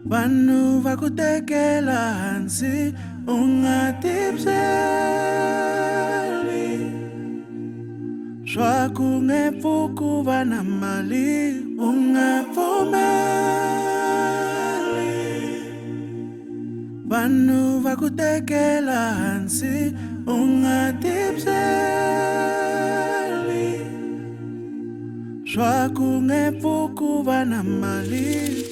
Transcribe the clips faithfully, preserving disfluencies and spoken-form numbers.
vanhu va ku tekela hansi u nga tibyeli swa ku nge pfuki va na mali u nga pfumeli vanhu va ku tekela hansi u nga tibyeli swa ku nge pfuki va na mali.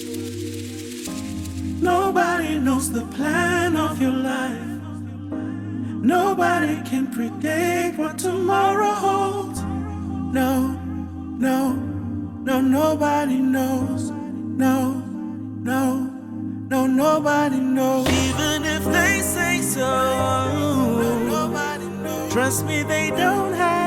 Nobody knows the plan of your life. Nobody can predict what tomorrow holds. No, no, no, nobody knows. No, no, no, nobody knows. Even if they say so, No, nobody knows. trust me, they don't have